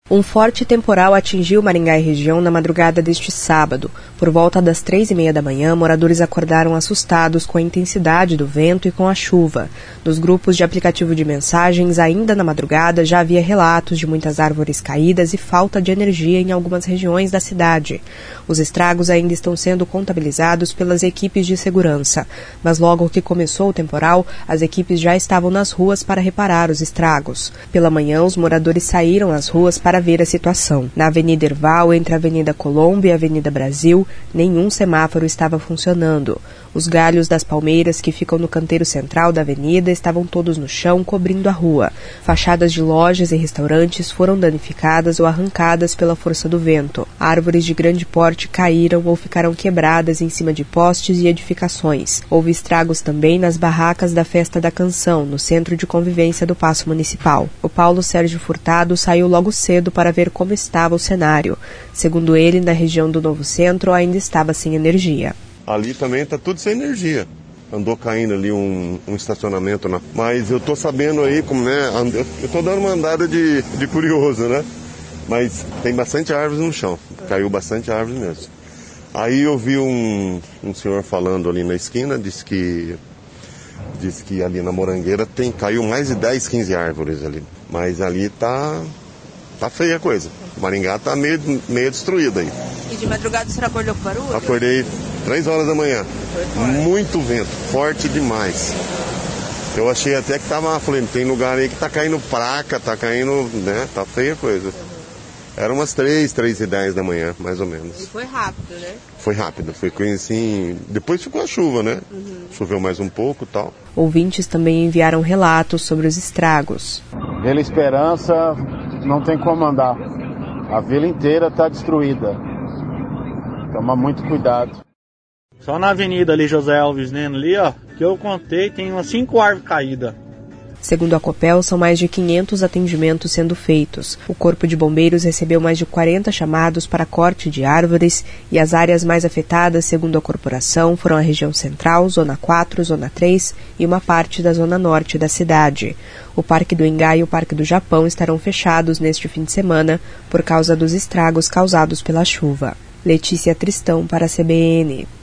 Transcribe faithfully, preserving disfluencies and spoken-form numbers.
Um forte temporal atingiu Maringá e região na madrugada deste sábado. Por volta das três e meia da manhã, moradores acordaram assustados com a intensidade do vento e com a chuva. Nos grupos de aplicativo de mensagens, ainda na madrugada, já havia relatos de muitas árvores caídas e falta de energia em algumas regiões da cidade. Os estragos ainda estão sendo contabilizados pelas equipes de segurança. Mas logo que começou o temporal, as equipes já estavam nas ruas para reparar os estragos. Pela manhã, os moradores saíram às ruas para ver a situação. Na Avenida Herval, entre a Avenida Colombo e a Avenida Brasil, nenhum semáforo estava funcionando. Os galhos das palmeiras que ficam no canteiro central da avenida estavam todos no chão, cobrindo a rua. Fachadas de lojas e restaurantes foram danificadas ou arrancadas pela força do vento. Árvores de grande porte caíram ou ficaram quebradas em cima de postes e edificações. Houve estragos também nas barracas da Festa da Canção, no centro de convivência do Paço Municipal. O Paulo Sérgio Furtado saiu logo cedo para ver como estava o cenário. Segundo ele, na região do Novo Centro ainda estava sem energia. Ali também está tudo sem energia. Andou caindo ali um, um estacionamento. Na... Mas eu tô sabendo aí, como né, eu tô dando uma andada de, de curioso, né? Mas tem bastante árvores no chão. Caiu bastante árvore mesmo. Aí eu vi um, um senhor falando ali na esquina, disse que, disse que ali na Morangueira tem, caiu mais de dez, quinze árvores ali. Mas ali tá, tá feia a coisa. Maringá tá meio, meio destruído aí. E de madrugada você acordou com barulho? Acordei três horas da manhã. Muito vento, forte demais. Eu achei até que tava, falei, tem lugar aí que tá caindo placa, tá caindo, né, tá feia a coisa. Era umas três, três e dez da manhã, mais ou menos. E foi rápido, né? Foi rápido, foi coisa assim, depois ficou a chuva, né? Uhum. Choveu mais um pouco e tal. Ouvintes também enviaram relatos sobre os estragos. Vila Esperança não tem como andar. A vila inteira está destruída. Toma muito cuidado. Só na avenida ali, José Alves Neno, ali, ó, que eu contei, tem umas cinco árvores caídas. Segundo a Copel, são mais de quinhentos atendimentos sendo feitos. O Corpo de Bombeiros recebeu mais de quarenta chamados para corte de árvores e as áreas mais afetadas, segundo a corporação, foram a região central, Zona quatro, Zona três e uma parte da Zona Norte da cidade. O Parque do Engá e o Parque do Japão estarão fechados neste fim de semana por causa dos estragos causados pela chuva. Letícia Tristão para a C B N.